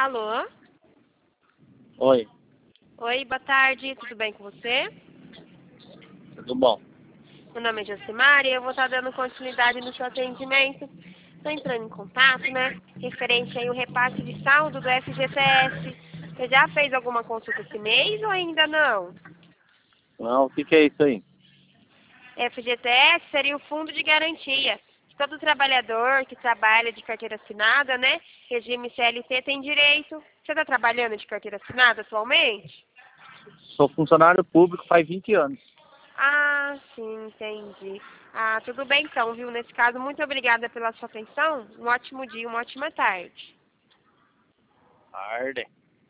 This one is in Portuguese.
Alô? Oi, Oi, boa tarde, tudo bem com você? tudo bom? Meu nome é Josimara e eu vou estar dando continuidade no seu atendimento. Estou entrando em contato, né? Referente aí o repasse de saldo do FGTS. Você já fez alguma consulta esse mês ou ainda não? Não, o que que é isso aí? FGTS seria o fundo de garantia. Todo trabalhador que trabalha de carteira assinada, né? Regime CLT tem direito. Você está trabalhando de carteira assinada atualmente? Sou funcionário público faz 20 anos. Ah, sim, entendi. Ah, tudo bem então, viu? Nesse caso, muito obrigada pela sua atenção. Um ótimo dia, uma ótima tarde. Arde.